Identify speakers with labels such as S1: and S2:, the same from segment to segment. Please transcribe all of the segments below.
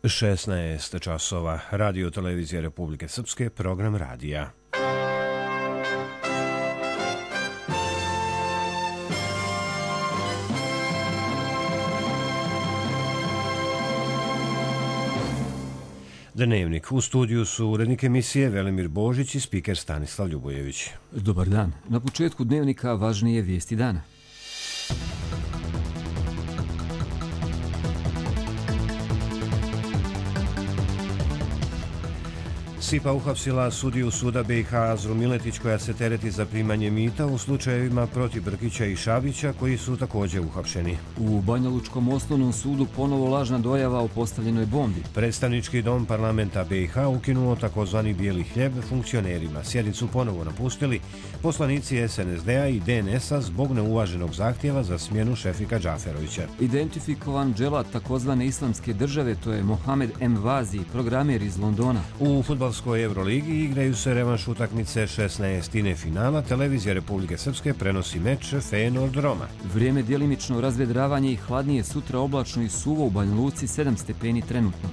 S1: 16 časova. Radio televizija Republike Srpske, program radija. Dnevnik. U studiju su urednik emisije Velimir Božić i spiker Stanislav Ljubojević.
S2: Dobar dan. Na početku dnevnika važnije vijesti dana.
S1: SIPA uhapsila sudiju suda BiH Azru Miletić koja se tereti za primanje mita u slučajevima protiv Brkića i Šabića koji su također uhapšeni.
S2: U Banjalučkom osnovnom sudu ponovo lažna dojava o postavljenoj bombi.
S1: Predstavnički dom parlamenta BiH ukinuo takozvani bijeli hljeb funkcionerima. Sjednicu ponovo napustili poslanici SNSD-a i DNS-a zbog neuvaženog zahtjeva za smjenu Šefika Džaferovića.
S2: Identifikovan dželat takozvane islamske države, to je Mohamed M. Vazi, programer iz Londona.
S1: U fudbalskoj Euroligi igraju se revanš utakmice 16. finala. Televizija Republike Srpske prenosi meč Feyenoord Roma.
S2: Vrijeme djelimično razvedravanje i hladnije, sutra oblačno i suvo, u Banja Luci 7 stepeni trenutno.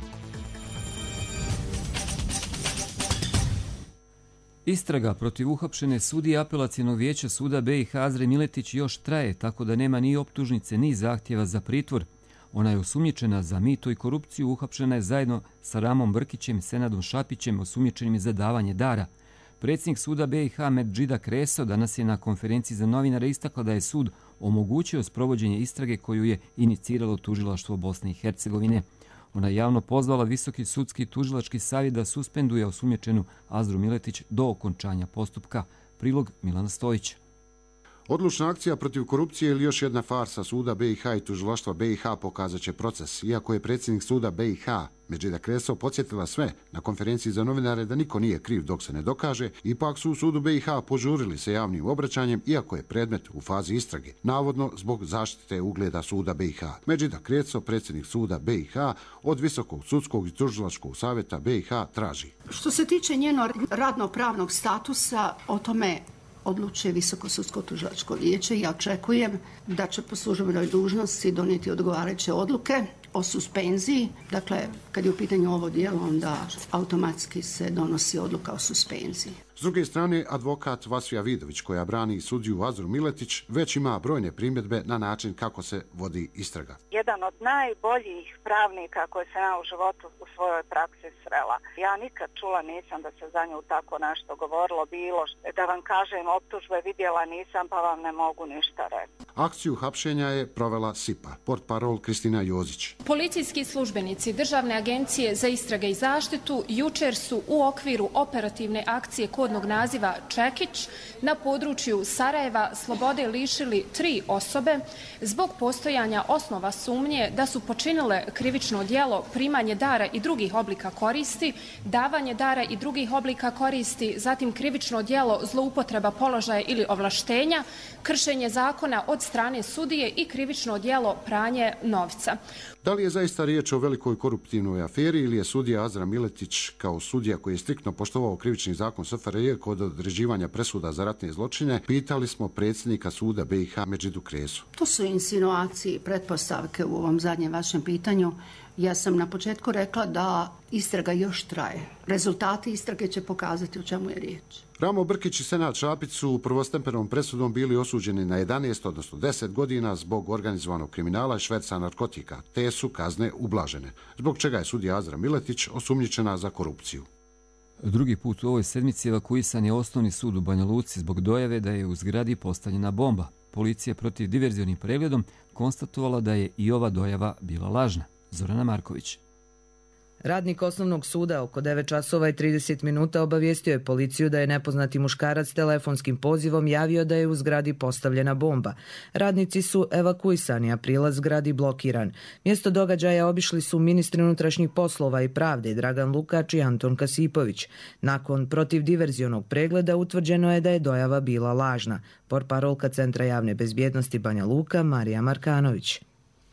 S2: Istraga protiv uhapšene sudije Apelacionog vijeća suda BiH Azre Miletić još traje, tako da nema ni optužnice ni zahtjeva za pritvor. Ona je osumnjičena za mito i korupciju, uhapšena je zajedno sa Ramom Brkićem i Senadom Šapićem, osumnjičenim za davanje dara. Predsjednik suda BiH Medžida Kreso danas je na konferenciji za novinare istakla da je sud omogućio sprovođenje istrage koju je iniciralo tužilaštvo Bosne i Hercegovine. Ona je javno pozvala Visoki sudski tužilački savjet da suspenduje osumnjičenu Azru Miletić do okončanja postupka. Prilog Milana Stojića.
S3: Odlučna akcija protiv korupcije ili još jedna farsa suda BiH i tužilaštva BiH pokazat će proces. Iako je predsjednik suda BiH Medžida Kreso podsjetila sve na konferenciji za novinare da niko nije kriv dok se ne dokaže, ipak su u sudu BiH požurili se javnim obraćanjem iako je predmet u fazi istrage, navodno zbog zaštite ugleda suda BiH. Medžida Kreso, predsjednik suda BiH, od Visokog sudskog i tužilačkog savjeta BiH traži.
S4: Što se tiče njenog radno-pravnog statusa, o tome odlučuje Visoko sudsko tužilačko vijeće. Ja očekujem da će po službenoj dužnosti donijeti odgovarajuće odluke o suspenziji. Dakle, kad je u pitanju ovo djelo, onda automatski se donosi odluka o suspenziji.
S3: S druge strane, advokat Vasija Vidović, koja brani sudiju Azru Miletić, već ima brojne primjedbe na način kako se vodi istraga.
S5: Jedan od najboljih pravnika koje sam ja u životu u svojoj praksi srela. Ja nikad čula nisam da se za nju tako nešto govorilo bilo. Da vam kažem, optužbe vidjela nisam, pa vam ne mogu ništa reći.
S3: Akciju hapšenja je provela SIPA, portparol Kristina Jozić.
S6: Policijski službenici Državne agencije za istrage i zaštitu jučer su u okviru operativne akcije kodnog naziva Čekić na području Sarajeva slobode lišili 3 osobe zbog postojanja osnova sumnje da su počinile krivično djelo primanje dara i drugih oblika koristi, davanje dara i drugih oblika koristi, zatim krivično djelo zloupotreba položaja ili ovlaštenja, kršenje zakona od strane sudije i krivično djelo pranje novca.
S3: Da li je zaista riječ o velikoj koruptivnoj aferi ili je sudija Azra Miletić kao sudija koji je striktno poštovao krivični zakon SFRJ kod određivanja presuda za ratne zločine, pitali smo predsjednika suda BiH Medžidu Kresu.
S4: To su insinuacije i pretpostavke u ovom zadnjem vašem pitanju. Ja sam na početku rekla da istraga još traje. Rezultati istrage će pokazati o čemu je riječ.
S3: Ramo Brkić i Senad Šapić su prvostepenom presudom bili osuđeni na 11, odnosno 10 godina zbog organizovanog kriminala i šverca narkotika. Te su kazne ublažene, zbog čega je sudija Azra Miletić osumnjičena za korupciju.
S2: Drugi put u ovoj sedmici evakuisan je osnovni sud u Banja Luci zbog dojave da je u zgradi postavljena bomba. Policija protiv diverzionim pregledom konstatovala da je i ova dojava bila lažna. Zorana Marković.
S7: Radnik osnovnog suda oko 9 časova i 30 minuta obavijestio je policiju da je nepoznati muškarac telefonskim pozivom javio da je u zgradi postavljena bomba. Radnici su evakuisani, a prilaz zgradi blokiran. Mjesto događaja obišli su ministri unutrašnjih poslova i pravde Dragan Lukač i Anton Kasipović. Nakon protivdiverzionog pregleda utvrđeno je da je dojava bila lažna. Portparolka Centra javne bezbjednosti Banja Luka Marija Markanović.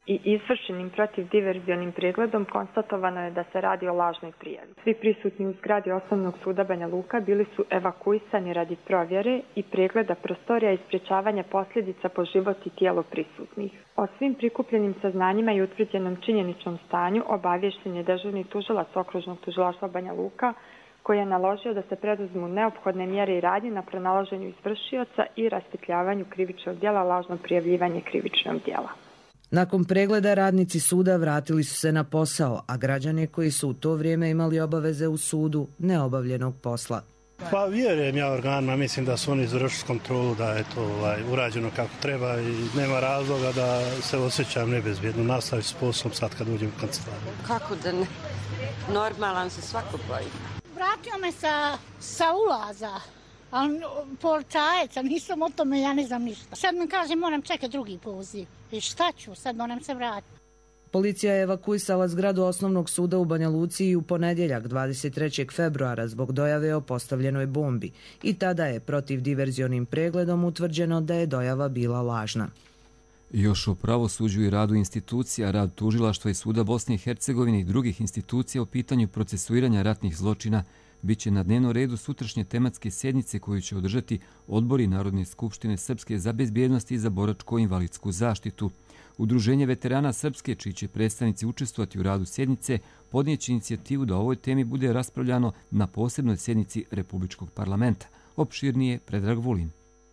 S8: i izvršenim protivdiverzionim pregledom konstatovano je da se radi o lažnoj prijavi. Svi prisutni u zgradi Osnovnog suda Banja Luka bili su evakuisani radi provjere i pregleda prostorija i sprječavanja posljedica po život i tijelo prisutnih. O svim prikupljenim saznanjima i utvrđenom činjeničnom stanju obaviješten je dežurni tužilac Okružnog tužilaštva Banja Luka, koji je naložio da se preduzmu neophodne mjere i radnje na pronalaženju izvršioca i raspetljavanju krivičnog djela lažno prijavljivanje krivičnog djela.
S7: Nakon pregleda radnici suda vratili su se na posao, a građani koji su u to vrijeme imali obaveze u sudu neobavljenog posla.
S9: Pa vjerujem ja organima, mislim da su oni izvršili kontrolu, da je to urađeno kako treba i nema razloga da se osjećam nebezbjedno. Nastavit s poslom sad kad uđem u kancelariju.
S10: Kako da ne? Normalan se svako boji.
S11: Vratio me sa ulaza, ali policajac, nisam o tome, ja ne znam ništa. Sad mi kaže moram čekati drugi poziv. I šta ću, sad moram se vratiti.
S7: Policija je evakuisala zgradu Osnovnog suda u Banja Luci i u ponedjeljak 23. februara zbog dojave o postavljenoj bombi i tada je protivdiverzionim pregledom utvrđeno da je dojava bila lažna.
S2: Još o pravosuđu i radu institucija, rad tužilaštva i suda Bosne i Hercegovine i drugih institucija o pitanju procesuiranja ratnih zločina biće na dnevnom redu sutrašnje tematske sjednice koju će održati odbori Narodne skupštine Srpske za bezbjednost i za boračko-invalidsku zaštitu. Udruženje veterana Srpske, čiji će predstavnici učestvovati u radu sjednice, podnijeće inicijativu da o ovoj temi bude raspravljano na posebnoj sjednici Republičkog parlamenta. Opširnije Predrag Vulin.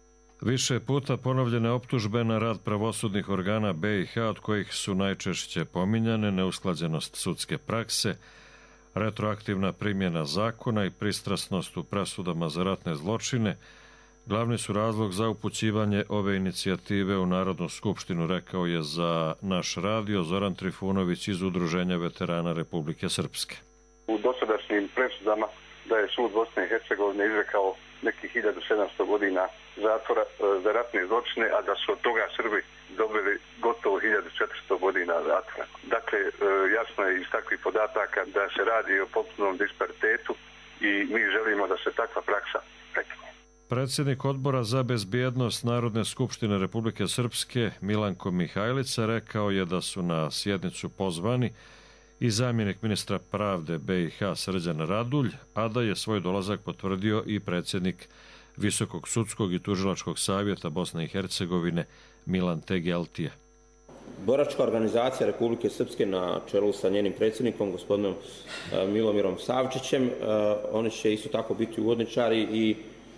S12: Više puta ponovljene optužbe na rad pravosudnih organa BiH, od kojih su najčešće pominjane neusklađenost sudske prakse, retroaktivna primjena zakona i pristrasnost u presudama za ratne zločine, glavni su razlog za upućivanje ove inicijative u Narodnu skupštinu, rekao je za naš radio Zoran Trifunović iz Udruženja veterana Republike Srpske.
S13: U dosadašnjim presudama da je sud Bosne i Hercegovine izrekao nekih 1700 godina zatvora za ratne zločine, a da su od toga Srbi dobili gotovo 1400 godina zatvora. Dakle, jasno je iz takvih podataka da se radi o potpunom disparitetu i mi želimo da se takva praksa prekine.
S12: Predsjednik odbora za bezbjednost Narodne skupštine Republike Srpske Milanko Mihajlica rekao je da su na sjednicu pozvani i zamjenik ministra pravde BiH Srđan Radulj, a da je svoj dolazak potvrdio i predsjednik Visokog sudskog i tužilačkog savjeta Bosne i Hercegovine Milan Tegeltije.
S14: Boračka organizacija Republike Srpske na čelu sa njenim predsjednikom, gospodinom Milomirom Savčićem, oni će isto tako biti uvodničari i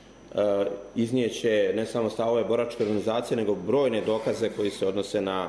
S14: iznijeće ne samo stavove boračke organizacije, nego brojne dokaze koji se odnose na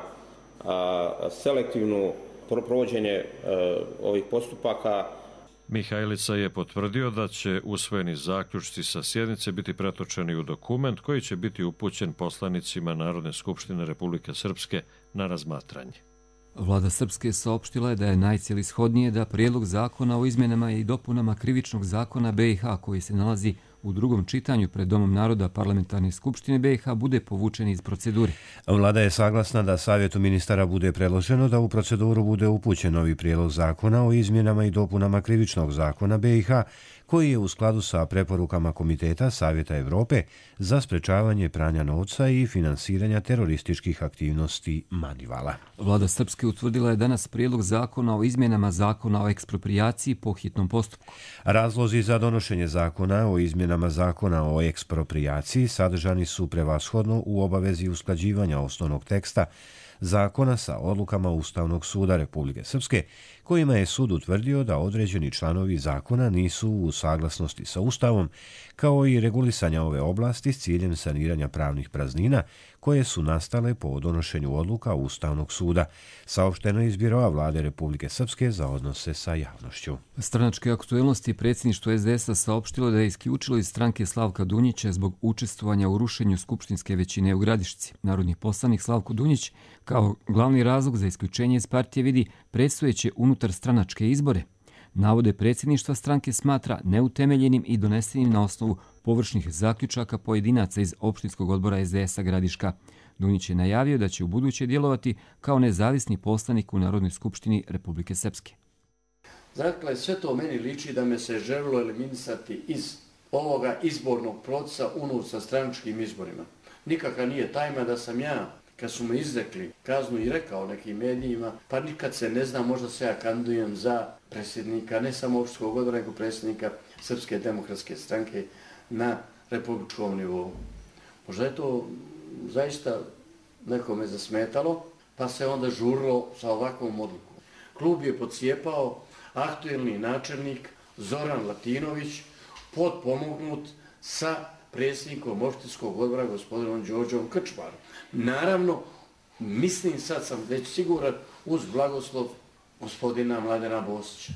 S14: selektivnu provođenje ovih postupaka.
S12: Mihajlica je potvrdio da će usvojeni zaključci sa sjednice biti pretočeni u dokument koji će biti upućen poslanicima Narodne skupštine Republike Srpske na razmatranje.
S2: Vlada Srpske saopštila je da je najcelishodnije da prijedlog zakona o izmjenama i dopunama krivičnog zakona BiH koji se nalazi u drugom čitanju pred Domom naroda Parlamentarne skupštine BiH bude povučen iz procedure.
S1: Vlada je saglasna da Savjetu ministara bude predloženo da u proceduru bude upućen novi prijedlog zakona o izmjenama i dopunama krivičnog zakona BiH koji je u skladu sa preporukama Komiteta Savjeta Evrope za sprečavanje pranja novca i finansiranja terorističkih aktivnosti Manivala.
S2: Vlada Srpske utvrdila je danas prijedlog zakona o izmjenama zakona o eksproprijaciji po hitnom postupku.
S1: Razlozi za donošenje zakona o izmjenama zakona o eksproprijaciji sadržani su prevashodno u obavezi usklađivanja osnovnog teksta zakona sa odlukama Ustavnog suda Republike Srpske, kojima je sud utvrdio da određeni članovi zakona nisu u saglasnosti sa Ustavom, kao i regulisanja ove oblasti s ciljem saniranja pravnih praznina koje su nastale po donošenju odluka Ustavnog suda, saopšteno iz Biroa Vlade Republike Srpske za odnose sa javnošću.
S2: Stranačke aktuelnosti predsjedništvo SDS-a saopštilo da je isključilo iz stranke Slavka Dunjića zbog učestvovanja u rušenju skupštinske većine u Gradišci. Narodni poslanik Slavko Dunjić kao glavni razlog za isključenje iz partije vidi predstojeće unutar stranačke izbore. Navode predsjedništva stranke smatra neutemeljenim i donesenim na osnovu površnih zaključaka pojedinaca iz opštinskog odbora SDS-a Gradiška. Dunjić je najavio da će u buduće djelovati kao nezavisni poslanik u Narodnoj skupštini Republike Srpske.
S15: Dakle, sve to meni liči da me se želilo eliminisati iz ovoga izbornog procesa unutar sa stranačkim izborima. Nikakva nije tajna da sam ja kad su me izrekli kaznu i rekao nekim medijima, pa nikad se ne zna, možda se ja kandidujem za predsjednika, ne samo opštinskog odbora, nego predsjednika Srpske demokratske stranke na republičkom nivou. Možda je to zaista nekome zasmetalo, pa se onda žurilo sa ovakvom odlukom. Klub je pocijepao aktuelni načelnik Zoran Latinović, potpomognut sa predsjednikom opštinskog odbora gospodinom Đorđom Krčmarom. Naravno, mislim, sad sam već siguran, uz blagoslov gospodina Mladena Bosića.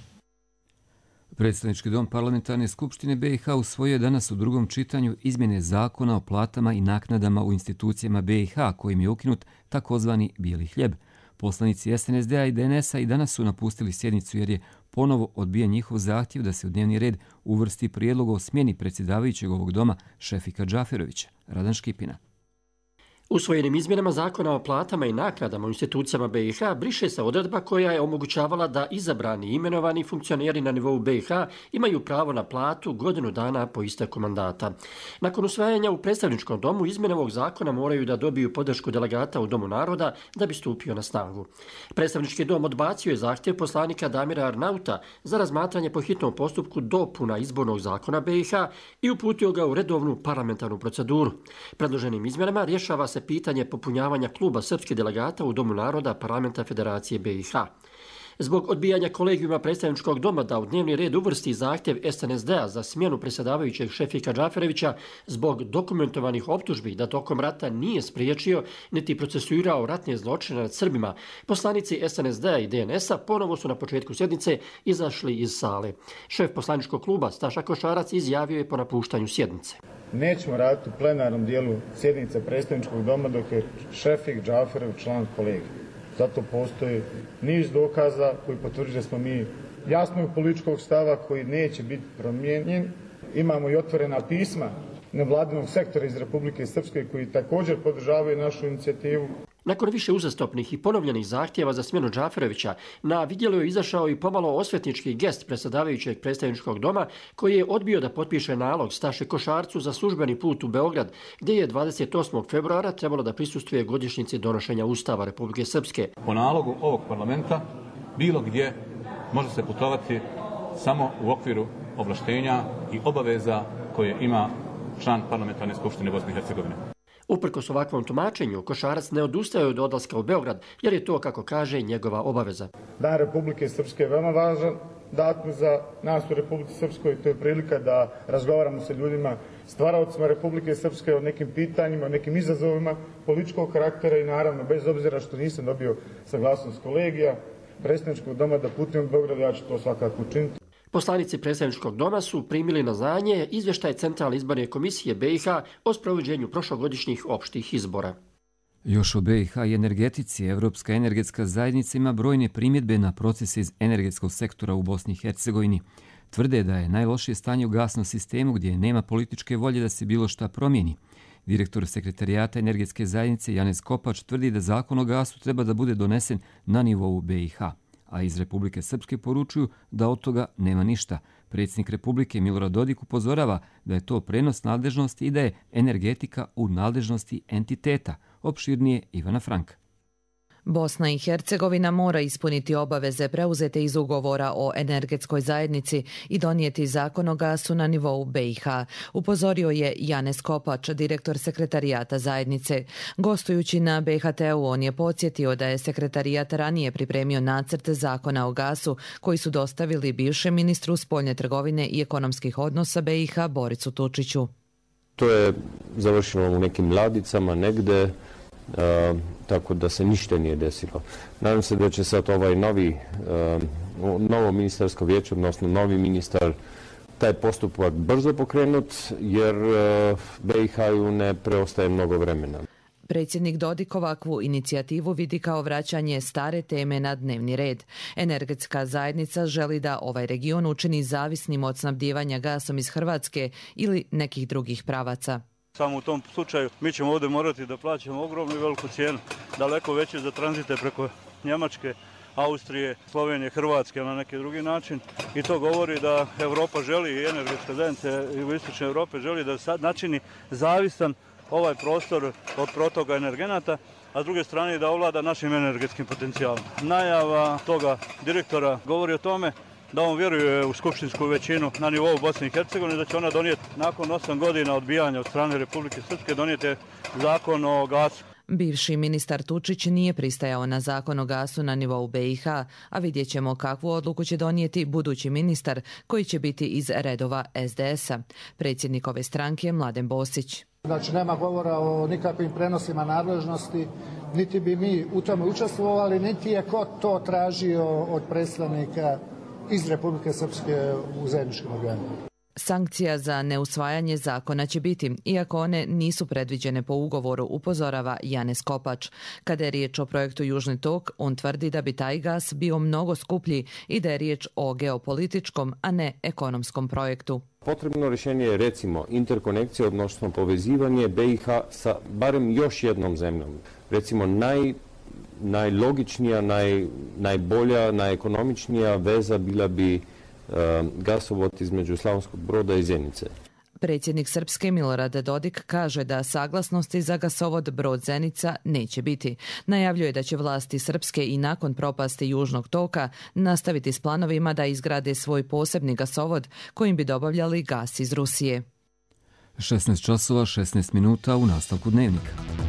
S2: Predstavnički dom Parlamentarne skupštine BiH usvojio je danas u drugom čitanju izmjene zakona o platama i naknadama u institucijama BiH, kojim je ukinut takozvani bijeli hljeb. Poslanici SNSD-a i DNS-a i danas su napustili sjednicu jer je ponovo odbijen njihov zahtjev da se u dnevni red uvrsti prijedlog o smjeni predsjedavajućeg ovog doma Šefika Džaferovića. Radan Škipina.
S16: Usvojenim izmjenama zakona o platama i naknadama u institucijama BiH briše se odredba koja je omogućavala da izabrani i imenovani funkcioneri na nivou BiH imaju pravo na platu godinu dana po isteku mandata. Nakon usvajanja u predstavničkom domu izmjene ovog zakona moraju da dobiju podršku delegata u Domu naroda da bi stupio na snagu. Predstavnički dom odbacio je zahtjev poslanika Damira Arnauta za razmatranje po hitnom postupku dopuna izbornog zakona BiH i uputio ga u redovnu parlamentarnu proceduru. Predloženim izmjenama rješava se pitanje popunjavanja kluba srpskih delegata u Domu naroda Parlamenta Federacije BiH. Zbog odbijanja kolegijuma predstavničkog doma da u dnevni red uvrsti zahtjev SNSD-a za smjenu predsjedavajućeg Šefika Džaferovića zbog dokumentovanih optužbi da tokom rata nije spriječio niti procesuirao ratne zločine nad Srbima, poslanici SNSD-a i DNS-a ponovo su na početku sjednice izašli iz sale. Šef poslaničkog kluba Staša Košarac izjavio je po napuštanju sjednice.
S17: Nećemo raditi u plenarnom dijelu sjednice predstavničkog doma dok je Šefik Džaferov član kolegija. Zato postoji niz dokaza koji potvrđuju da smo mi jasnog političkog stava koji neće biti promijenjen. Imamo i otvorena pisma nevladinog sektora iz Republike Srpske koji također podržavaju našu inicijativu.
S16: Nakon više uzastopnih i ponovljenih zahtjeva za smjenu Džaferovića, na vidjelo je izašao i pomalo osvetnički gest predsjedavajućeg predstavničkog doma koji je odbio da potpiše nalog Staše Košarcu za službeni put u Beograd, gdje je 28. februara trebalo da prisustvuje godišnjici donošenja Ustava Republike Srpske.
S18: Po nalogu ovog parlamenta bilo gdje može se putovati samo u okviru ovlaštenja i obaveza koje ima član Parlamentarne skupštine Bosne i Hercegovine.
S16: Uprkos ovakvom tumačenju, Košarac ne odustaje od odlaska u Beograd, jer je to, kako kaže, njegova obaveza.
S17: Dan Republike Srpske je veoma važan datum za nas u Republici Srpskoj. To je prilika da razgovaramo sa ljudima, stvaraocima Republike Srpske o nekim pitanjima, o nekim izazovima političkog karaktera i naravno, bez obzira što nisam dobio saglasnost kolegija predstavničkog doma da putujem u Beograd, ja ću to svakako učiniti.
S16: Poslanici predstavničkog doma su primili na znanje izvještaj Centralne izborne komisije BiH o sprovođenju prošlogodišnjih opštih izbora.
S2: Još o BiH i energetici, Evropska energetska zajednica ima brojne primjedbe na procese iz energetskog sektora u Bosni i Hercegovini. Tvrde da je najlošije stanje u gasnom sistemu gdje nema političke volje da se bilo šta promijeni. Direktor sekretarijata energetske zajednice Janez Kopač tvrdi da zakon o gasu treba da bude donesen na nivou BiH. A iz Republike Srpske poručuju da od toga nema ništa. Predsjednik Republike Milorad Dodik upozorava da je to prenos nadležnosti i da je energetika u nadležnosti entiteta. Opširnije Ivana Franka.
S7: Bosna i Hercegovina mora ispuniti obaveze preuzete iz ugovora o energetskoj zajednici i donijeti zakon o gasu na nivou BiH, upozorio je Janez Kopač, direktor sekretarijata zajednice. Gostujući na BHT-u, on je podsjetio da je sekretarijat ranije pripremio nacrt zakona o gasu koji su dostavili bivšem ministru spoljne trgovine i ekonomskih odnosa BiH Borisu Tučiću.
S19: To je završeno u nekim ladicama negde, tako da se ništa nije desilo. Nadam se da će sad ovaj novo ministarsko vijeće, odnosno novi ministar, taj postupak brzo pokrenut, jer BiH-u ne preostaje mnogo vremena.
S7: Predsjednik Dodik ovakvu inicijativu vidi kao vraćanje stare teme na dnevni red. Energetska zajednica želi da ovaj region učini zavisnim od snabdijevanja gasom iz Hrvatske ili nekih drugih pravaca.
S20: Samo u tom slučaju mi ćemo ovdje morati da plaćamo ogromnu i veliku cijenu, daleko veće za tranzite preko Njemačke, Austrije, Slovenije, Hrvatske na neki drugi način. I to govori da Europa želi, i energetska zajednica jugoistočne Europe želi da sad načini zavisan ovaj prostor od protoka energenata, a s druge strane da ovlada našim energetskim potencijalom. Najava toga direktora govori o tome da on vjeruje u skupštinsku većinu na nivou Bosne i Hercegovine, da će ona donijeti nakon 8 godina odbijanja od strane Republike Srpske donijeti zakon o gasu.
S7: Bivši ministar Tučić nije pristajao na zakon o gasu na nivou BiH, a vidjet ćemo kakvu odluku će donijeti budući ministar koji će biti iz redova SDS-a. Predsjednik ove stranke je Mladen Bosić.
S21: Znači nema govora o nikakvim prenosima nadležnosti, niti bi mi u tome učestvovali, niti je ko to tražio od predstavnika iz Republike Srpske u zajedničkim organima.
S7: Sankcija za neusvajanje zakona će biti, iako one nisu predviđene po ugovoru, upozorava Janez Kopač. Kada je riječ o projektu Južni tok, on tvrdi da bi taj gas bio mnogo skuplji i da je riječ o geopolitičkom, a ne ekonomskom projektu.
S19: Potrebno rješenje je recimo interkonekcija, odnosno povezivanje BiH sa barem još jednom zemljom. Recimo najlogičnija, najbolja, najekonomičnija veza bila bi gasovod između Slavonskog Broda i Zenice.
S7: Predsjednik Srpske Milorad Dodik kaže da saglasnosti za gasovod Brod-Zenica neće biti. Najavljuje da će vlasti Srpske i nakon propasti Južnog toka nastaviti s planovima da izgrade svoj posebni gasovod kojim bi dobavljali gas iz Rusije.
S2: 16 časova, 16 minuta u nastavku dnevnika.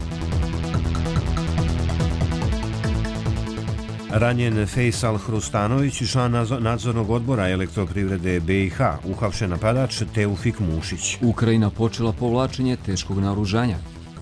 S1: Ranjen Fejsal Hrustanović, član nadzornog odbora Elektroprivrede BiH, uhapšen napadač Teufik Mušić.
S2: Ukrajina počela povlačenje teškog naoružanja.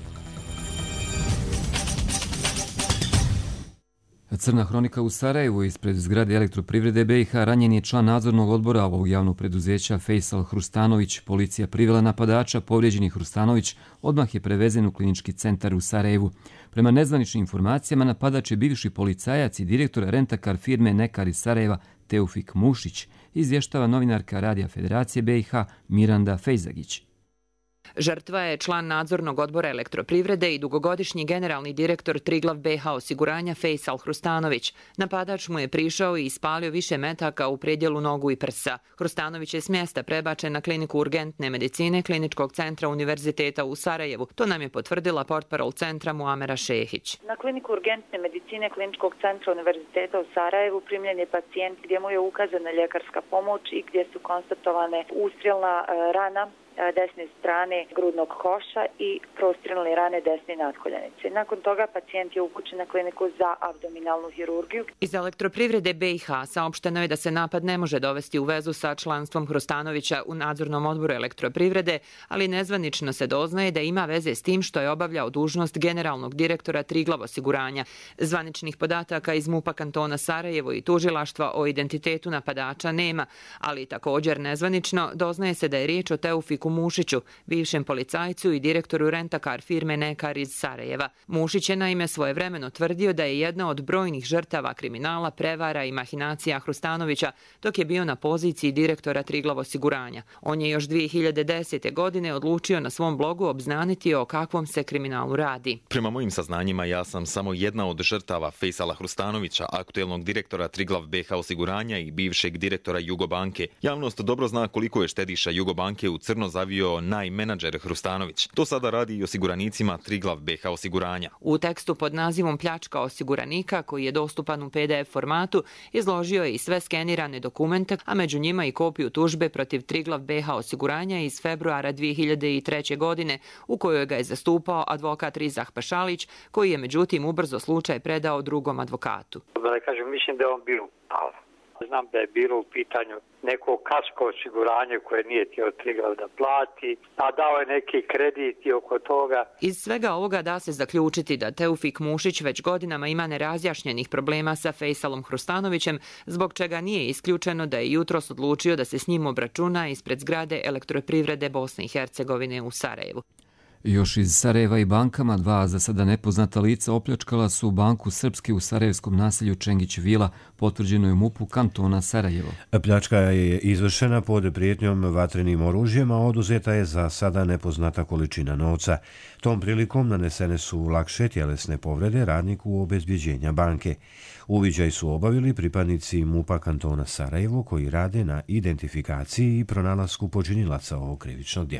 S2: Crna hronika u Sarajevu. Ispred zgrade Elektroprivrede BiH ranjen je član nadzornog odbora ovog javnog preduzeća Fejsal Hrustanović. Policija privela napadača, povrijeđeni Hrustanović odmah je prevezen u klinički centar u Sarajevu. Prema nezvaničnim informacijama, napadač je bivši policajac i direktor rentakar firme Nekar iz Sarajeva Teufik Mušić, izvještava novinarka Radija Federacije BiH Miranda Fejzagić.
S22: Žrtva je član nadzornog odbora Elektroprivrede i dugogodišnji generalni direktor Triglav BiH osiguranja Fejsal Hrustanović. Napadač mu je prišao i ispalio više metaka u predjelu nogu i prsa. Hrustanović je s mjesta prebačen na kliniku urgentne medicine Kliničkog centra Univerziteta u Sarajevu. To nam je potvrdila portparol centra Muamera Šehić.
S23: Na kliniku urgentne medicine Kliničkog centra Univerziteta u Sarajevu primljen je pacijent gdje mu je ukazana ljekarska pomoć i gdje su konstatovane ustrijelna rana desne strane grudnog koša i prostrilne rane desne natkoljenice. Nakon toga pacijent je upućen na kliniku za abdominalnu hirurgiju.
S22: Iz Elektroprivrede BiH saopšteno je da se napad ne može dovesti u vezu sa članstvom Hrustanovića u nadzornom odboru Elektroprivrede, ali nezvanično se doznaje da ima veze s tim što je obavljao dužnost generalnog direktora Triglav osiguranja. Zvaničnih podataka iz MUP-a kantona Sarajevo i tužilaštva o identitetu napadača nema, ali također nezvanično doznaje se da je riječ o Teufiku Mušiću, bivšem policajcu i direktoru rentakar firme Nekar iz Sarajeva. Mušić je naime svojevremeno tvrdio da je jedna od brojnih žrtava kriminala, prevara i mahinacija Hrustanovića dok je bio na poziciji direktora Triglav osiguranja. On je još 2010. godine odlučio na svom blogu obznaniti o kakvom se kriminalu radi.
S24: Prema mojim saznanjima, ja sam samo jedna od žrtava Fejsala Hrustanovića, aktuelnog direktora Triglav BiH osiguranja i bivšeg direktora Jugobanke. Javnost dobro zna koliko je štediša Jugobanke u crno zavio najmenadžer Hrustanović. To sada radi i osiguranicima Triglav BiH osiguranja.
S22: U tekstu pod nazivom Pljačka osiguranika, koji je dostupan u PDF formatu, izložio je i sve skenirane dokumente, a među njima i kopiju tužbe protiv Triglav BiH osiguranja iz februara 2003. godine, u kojoj ga je zastupao advokat Rizah Pašalić, koji je međutim ubrzo slučaj predao drugom advokatu.
S25: Mislim da je on bio pravo. Znam da je bilo u pitanju neko kasko osiguranje koje nije htio Triglav da plati, a dao je neki kredit i oko toga.
S22: Iz svega ovoga da se zaključiti da Teufik Mušić već godinama ima nerazjašnjenih problema sa Fejsalom Hrustanovićem, zbog čega nije isključeno da je jutros odlučio da se s njim obračuna ispred zgrade Elektroprivrede Bosne i Hercegovine u Sarajevu.
S2: Još iz Sarajeva i bankama, dva za sada nepoznata lica opljačkala su banku Srpske u sarajevskom naselju Čengić Vila, potvrđeno je MUP-u kantona Sarajevo.
S1: Pljačka je izvršena pod prijetnjom vatrenim oružjem, a oduzeta je za sada nepoznata količina novca. Tom prilikom nanesene su lakše tjelesne povrede radniku obezbjeđenja banke. Uviđaj su obavili pripadnici MUP-a kantona Sarajevo koji rade na identifikaciji i pronalasku počinilaca ovog krivičnog djela.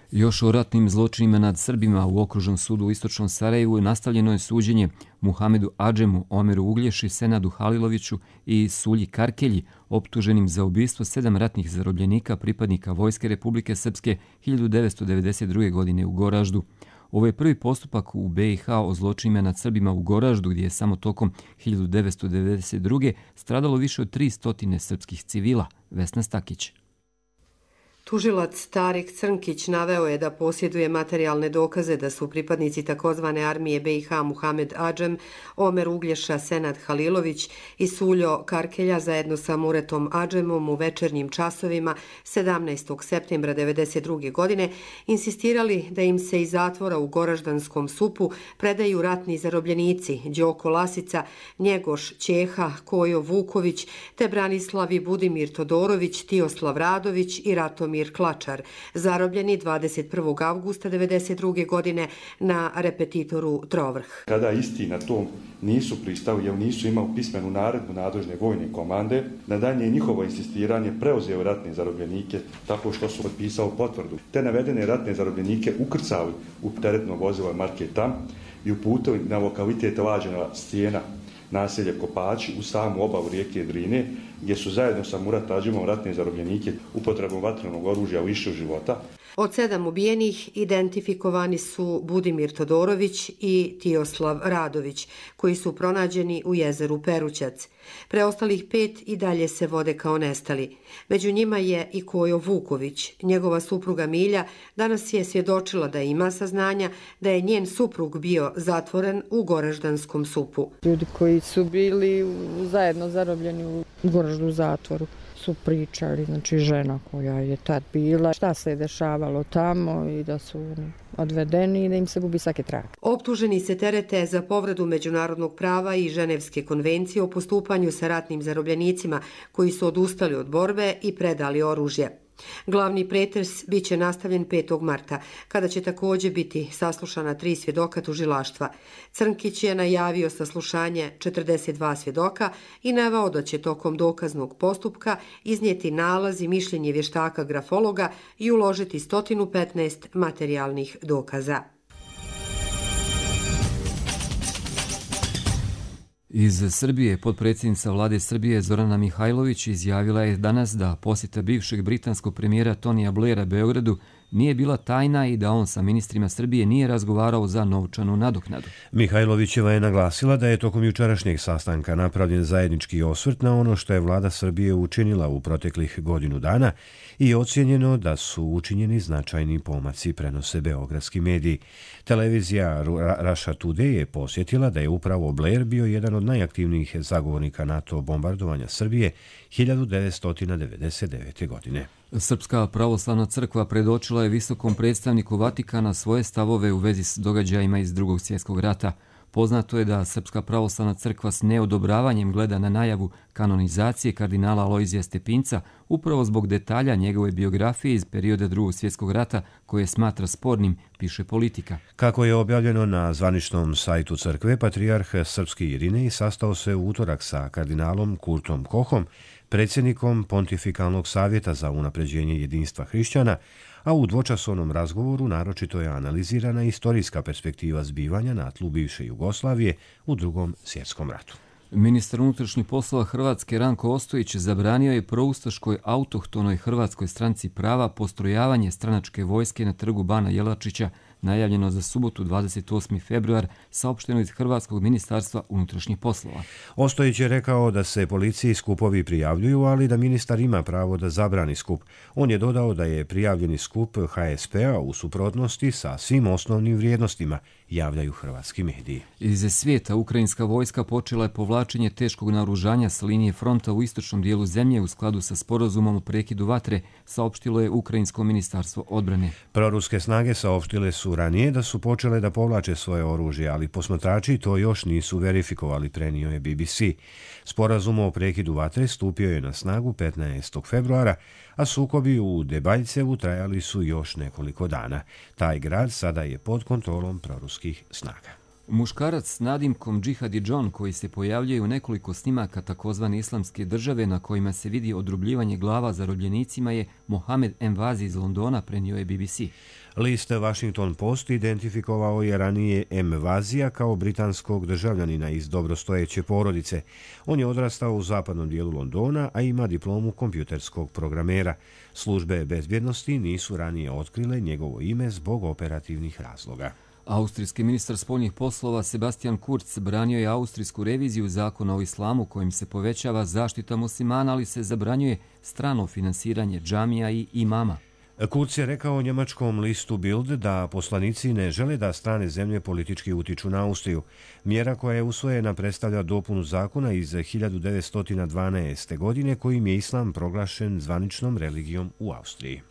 S2: Još o ratnim zločinima nad Srbima u okružnom sudu u istočnom Sarajevu nastavljeno je suđenje Muhamedu Adžemu, Omeru Uglješi, Senadu Haliloviću i Sulji Karkelji, optuženim za ubistvo 7 ratnih zarobljenika pripadnika Vojske Republike Srpske 1992. godine u Goraždu. Ovo je prvi postupak u BiH o zločinima nad Srbima u Goraždu, gdje je samo tokom 1992. stradalo više od 300 srpskih civila. Vesna Stakić.
S3: Tužilac Tarik Crnkić naveo je da posjeduje materijalne dokaze da su pripadnici takozvane armije BiH Muhamed Adžem, Omer Uglješa, Senad Halilović i Suljo Karkelja zajedno sa Muretom Adžemom u večernjim časovima 17. septembra 1992. godine insistirali da im se iz zatvora u Goraždanskom Supu predaju ratni zarobljenici Đoko Lasica, Njegoš Ćeha, Kojo Vuković te Branislav i Budimir Todorović, Tioslav Radović i Ratomir Klačar, zarobljeni 21. avgusta 1992. godine na repetitoru Trovrh.
S4: Kada isti na tom nisu pristali jer nisu imali pismenu naredbu nadležne vojne komande, na danje njihovo insistiranje preuzeo ratne zarobljenike tako što su potpisali potvrdu. Te navedene ratne zarobljenike ukrcali u teretno vozilo marke TAM i uputili na lokalitet Lađena Stijena, naselje Kopači u samu obalu rijeke Drine, gdje su zajedno sa Murat Adžemom ratne zarobljenike upotrebom vatrenog oružja lišili života.
S3: Od 7 ubijenih identifikovani su Budimir Todorović i Tioslav Radović, koji su pronađeni u jezeru Perućac. Preostalih 5 i dalje se vode kao nestali. Među njima je i Kojo Vuković. Njegova supruga Milja danas je svjedočila da ima saznanja da je njen suprug bio zatvoren u Goraždanskom Supu.
S5: Ljudi koji su bili zajedno zarobljeni u Goraždu zatvoru su pričali, znači žena koja je tad bila, šta se je dešavalo tamo i da su odvedeni i da im se gubi svaki trag.
S3: Optuženi se terete za povredu međunarodnog prava i Ženevske konvencije o postupanju sa ratnim zarobljenicima koji su odustali od borbe i predali oružje. Glavni pretres biće nastavljen 5. marta, kada će također biti saslušana 3 svjedoka tužilaštva. Crnkić je najavio saslušanje 42 svjedoka i naveo da će tokom dokaznog postupka iznijeti nalaz i mišljenje vještaka grafologa i uložiti 115 materijalnih dokaza.
S2: Iz Srbije potpredsjednica vlade Srbije Zorana Mihajlović izjavila je danas da posjeta bivšeg britanskog premijera Tonija Blaira Beogradu nije bila tajna i da on sa ministrima Srbije nije razgovarao za novčanu nadoknadu.
S1: Mihajlovićeva je naglasila da je tokom jučerašnjeg sastanka napravljen zajednički osvrt na ono što je vlada Srbije učinila u proteklih godinu dana i ocjenjeno da su učinjeni značajni pomaci, prenose beogradski mediji. Televizija Russia Today je posjetila da je upravo Blair bio jedan od najaktivnijih zagovornika NATO bombardovanja Srbije 1999. godine.
S2: Srpska pravoslavna crkva predočila je visokom predstavniku Vatikana svoje stavove u vezi s događajima iz Drugog svjetskog rata. Poznato je da Srpska pravoslavna crkva s neodobravanjem gleda na najavu kanonizacije kardinala Alojzija Stepinca upravo zbog detalja njegove biografije iz perioda Drugog svjetskog rata koje smatra spornim, piše Politika.
S1: Kako je objavljeno na zvaničnom sajtu crkve, patrijarh srpski Irinej sastao se u utorak sa kardinalom Kurtom Kohom, predsjednikom Pontifikalnog savjeta za unapređenje jedinstva hrišćana, a u dvočasovnom razgovoru naročito je analizirana istorijska perspektiva zbivanja na tlu bivše Jugoslavije u Drugom svjetskom ratu.
S2: Ministar unutrašnjih poslova Hrvatske Ranko Ostojić zabranio je proustaškoj autohtonoj Hrvatskoj stranci prava postrojavanje stranačke vojske na trgu Bana Jelačića, najavljeno za subotu 28. februar, saopšteno iz Hrvatskog ministarstva unutrašnjih poslova.
S1: Ostojić je rekao da se policiji skupovi prijavljuju, ali da ministar ima pravo da zabrani skup. On je dodao da je prijavljeni skup HSP-a u suprotnosti sa svim osnovnim vrijednostima, javljaju hrvatski mediji.
S2: Iz svijeta ukrajinska vojska počela je povlačenje teškog naoružanja s linije fronta u istočnom dijelu zemlje u skladu sa sporazumom o prekidu vatre, saopštilo je Ukrajinsko ministarstvo odbrane.
S1: Proruske snage saopštile su ranije da su počele da povlače svoje oružje, ali posmatrači to još nisu verifikovali, prenio je BBC. Sporazum o prekidu vatre stupio je na snagu 15. februara, a sukobi u Debaljcevu trajali su još nekoliko dana. Taj grad sada je pod kontrolom proruskih snaga.
S2: Muškarac s nadimkom Džihadi John, koji se pojavljuje u nekoliko snimaka takozvane islamske države na kojima se vidi odrubljivanje glava zarobljenicima, je Mohamed Envazi iz Londona, prenio je BBC.
S1: List Washington Post identifikovao je ranije Envazija kao britanskog državljanina iz dobrostojeće porodice. On je odrastao u zapadnom dijelu Londona, a ima diplomu kompjuterskog programera. Službe bezbjednosti nisu ranije otkrile njegovo ime zbog operativnih razloga.
S2: Austrijski ministar spoljnih poslova Sebastian Kurz branio je austrijsku reviziju zakona o islamu kojim se povećava zaštita muslimana, ali se zabranjuje strano finansiranje džamija i imama.
S1: Kurz je rekao njemačkom listu Bild da poslanici ne žele da strane zemlje politički utiču na Austriju. Mjera koja je usvojena predstavlja dopunu zakona iz 1912. godine kojim je islam proglašen zvaničnom religijom u Austriji.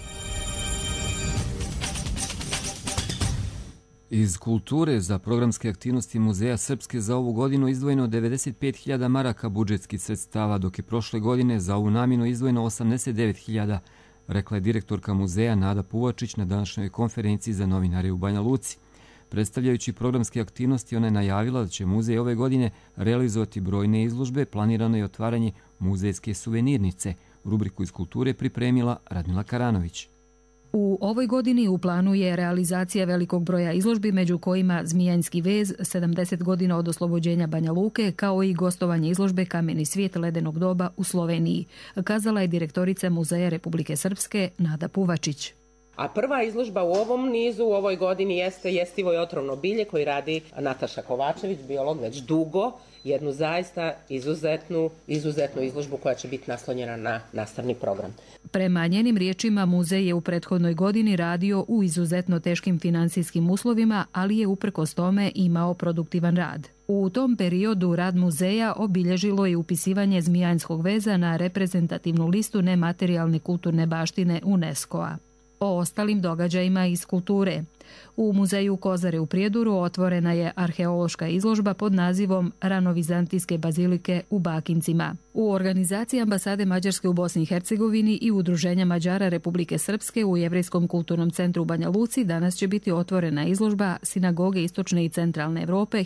S2: Iz kulture za programske aktivnosti Muzeja Srpske za ovu godinu izdvojeno 95.000 maraka budžetskih sredstava, dok je prošle godine za ovu namjenu izdvojeno 89.000, rekla je direktorka muzeja Nada Puvačić na današnjoj konferenciji za novinare u Banja Luci. Predstavljajući programske aktivnosti, ona je najavila da će muzej ove godine realizovati brojne izložbe, planirano je otvaranje muzejske suvenirnice. Rubriku iz kulture pripremila Radmila Karanović.
S6: U ovoj godini u planu je realizacija velikog broja izložbi, među kojima Zmijanjski vez, 70 godina od oslobođenja Banja Luke, kao i gostovanje izložbe Kameni svijet ledenog doba u Sloveniji, kazala je direktorica Muzeja Republike Srpske Nada Puvačić.
S8: A prva izložba u ovom nizu u ovoj godini jeste Jestivo i otrovno bilje koji radi Nataša Kovačević, biolog, već dugo, jednu zaista izuzetnu izložbu koja će biti naslonjena na nastavni program.
S6: Prema njenim riječima, muzej je u prethodnoj godini radio u izuzetno teškim financijskim uslovima, ali je uprkos tome imao produktivan rad. U tom periodu rad muzeja obilježilo je upisivanje Zmijanjskog veza na reprezentativnu listu nematerijalne kulturne baštine UNESCO-a. O ostalim događajima iz kulture. U muzeju Kozare u Prijeduru otvorena je arheološka izložba pod nazivom Ranovizantijske bazilike u Bakincima. U organizaciji ambasade Mađarske u Bosni i Hercegovini i Udruženja Mađara Republike Srpske u Jevrejskom kulturnom centru u Banja Luci danas će biti otvorena izložba Sinagoge Istočne i Centralne Evrope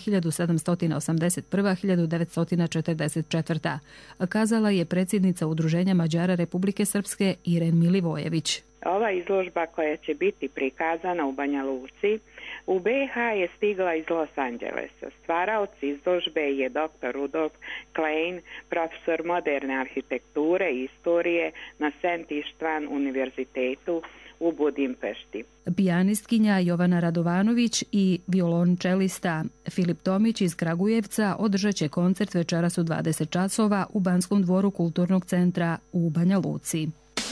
S6: 1781-1944. Kazala je predsjednica Udruženja Mađara Republike Srpske Iren Milivojević.
S9: Ova izložba koja će biti prikazana u Banja Luci u BiH je stigla iz Los Angelesa. Stvaraoc izložbe je dr. Rudolf Klein, profesor moderne arhitekture i istorije na St. Ištvan univerzitetu u Budimpešti.
S6: Pijanistkinja Jovana Radovanović i violončelista Filip Tomić iz Kragujevca održat će koncert večeras u 20 časova u Banskom dvoru Kulturnog centra u Banja Luci.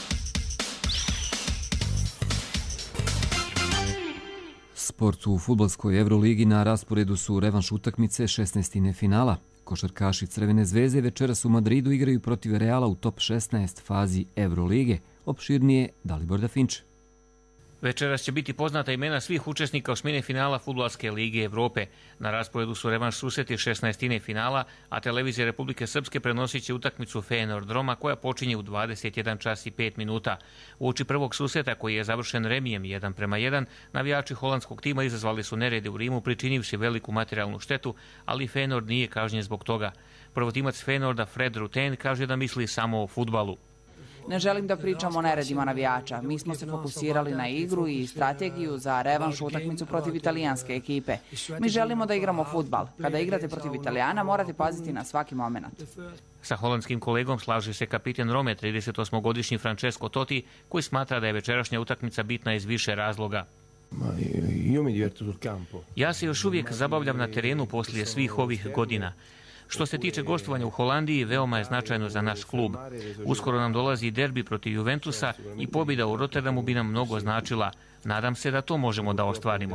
S2: Sport u fudbalskoj Evroligi. Na rasporedu su revanš utakmice 16. finala. Košarkaši Crvene zvezde večeras u Madridu igraju protiv Reala u top 16 fazi Evrolige. Opširnije Dalibor Dafinč.
S10: Večeras će biti poznata imena svih učesnika osmine finala Fudbalske lige Evrope. Na rasporedu su revanš susreti 16. finala, a televizija Republike Srpske prenosit će utakmicu Feyenoord Roma koja počinje u 21 čas i 5 minuta. Uoči prvog susreta koji je završen remijem 1:1, navijači holandskog tima izazvali su nerede u Rimu pričinivši veliku materijalnu štetu, ali Feyenoord nije kažnjen zbog toga. Prvotimac Feyenoorda Fred Rutten kaže da misli samo o fudbalu.
S11: Ne želim da pričam o neredima navijača. Mi smo se fokusirali na igru i strategiju za revanš utakmicu protiv italijanske ekipe. Mi želimo da igramo fudbal. Kada igrate protiv Italijana, morate paziti na svaki moment.
S10: Sa holandskim kolegom slaže se kapiten Rome, 38-godišnji Francesco Totti, koji smatra da je večerašnja utakmica bitna iz više razloga. Ja se još uvijek zabavljam na terenu poslije svih ovih godina. Što se tiče gostovanja u Holandiji, veoma je značajno za naš klub. Uskoro nam dolazi i derbi protiv Juventusa i pobjeda u Rotterdamu bi nam mnogo značila. Nadam se da to možemo da ostvarimo.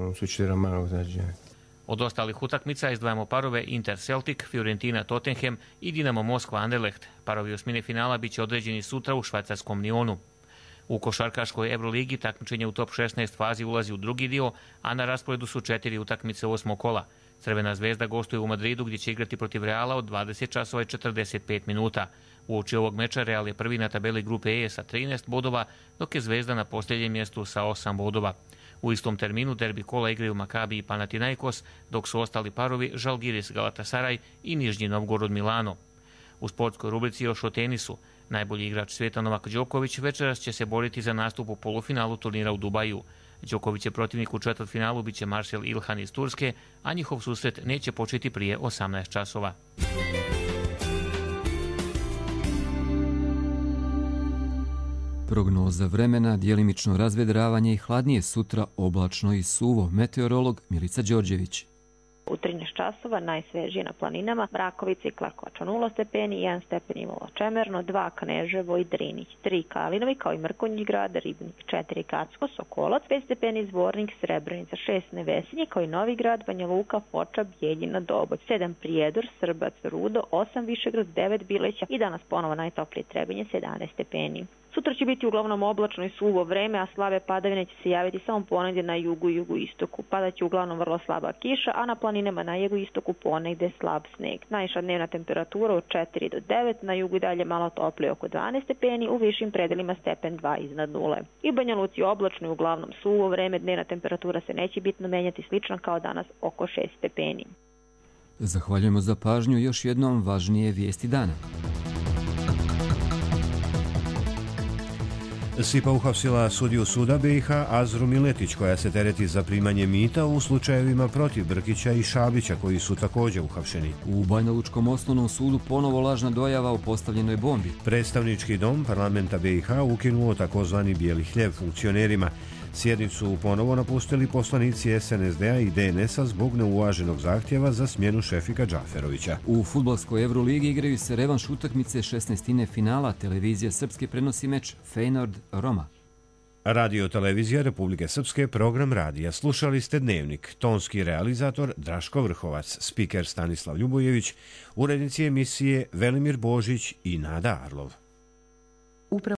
S10: Od ostalih utakmica izdvajamo parove Inter Celtic, Fiorentina Tottenham i Dinamo Moskva Anderlecht. Parovi osmine finala bit će određeni sutra u švajcarskom Lyonu. U košarkaškoj Evroligi takmičenje u top 16 fazi ulazi u drugi dio, a na rasporedu su 4 utakmice 8. kola. Crvena zvezda gostuje u Madridu gdje će igrati protiv Reala od 20 časova i 45 minuta. Uoči ovog meča Real je prvi na tabeli grupe E sa 13 bodova, dok je Zvezda na posljednjem mjestu sa 8 bodova. U istom terminu derbi kola igraju Makabi i Panathinaikos, dok su ostali parovi Žalgiris Galatasaray i Nižnji Novgorod Milano. U sportskoj rubrici još o tenisu. Najbolji igrač svijeta Novak Đoković večeras će se boriti za nastup u polufinalu turnira u Dubaju. Đokovićev protivnik u četvrtfinalu biće Marcel Ilhan iz Turske, a njihov susret neće početi prije 18 časova.
S2: Prognoza vremena, djelimično razvedravanje i hladnije sutra, oblačno i suvo. Meteorolog Milica Đorđević.
S12: U 13 časova najsvežije na planinama Mrakovica i Klakovača 0 stepeni, 1 stepen imalo Čemerno, 2 Kneževo i Drinić, 3 Kalinovi kao i Mrkonjić grad, Ribnik, 4 Kacko, Sokolac, 5 stepeni Zvornik, Srebrenica, 6 Nevesinje kao i Novi grad, Banja Luka, Foča, Bijeljina, Doboj, 7 Prijedor, Srbac, Rudo, 8 Višegrad, 9 Bileća i danas ponovo najtoplije Trebinje 17 stepeni. Sutra će biti uglavnom oblačno i suvo vreme, a slabe padavine će se javiti samo ponegdje na jugu i jugoistoku. Padaće uglavnom vrlo slaba kiša, a na planinama na jugoistoku ponegdje slab sneg. Najviša dnevna temperatura od 4 do 9, na jugu i dalje malo toplije oko 12 stepeni, u višim predelima stepen 2 iznad nule. I u Banja Luci oblačno i uglavnom suvo vreme, dnevna temperatura se neće bitno menjati, slično kao danas oko 6 stepeni.
S2: Zahvaljujemo za pažnju, još jednom važnije vijesti dana.
S1: SIPA uhapsila sudiju suda BiH Azru Miletić, koja se tereti za primanje mita u slučajevima protiv Brkića i Šabića, koji su također uhapšeni.
S2: U Banja Lučkom osnovnom sudu ponovo lažna dojava o postavljenoj bombi.
S1: Predstavnički dom parlamenta BiH ukinuo takozvani bijeli hljeb funkcionerima. Sjednicu ponovo napustili poslanici SNSD-a i DNS-a zbog neuvaženog zahtjeva za smjenu Šefika Džaferovića.
S2: U fudbalskoj Euroligi igraju se revanš utakmice 16. finala. Televizija Srpske prenosi meč Feyenoord-Roma.
S1: Radio televizija Republike Srpske, program radija. Slušali ste Dnevnik. Tonski realizator Draško Vrhovac, spiker Stanislav Ljubojević, urednici emisije Velimir Božić i Nada Arlov.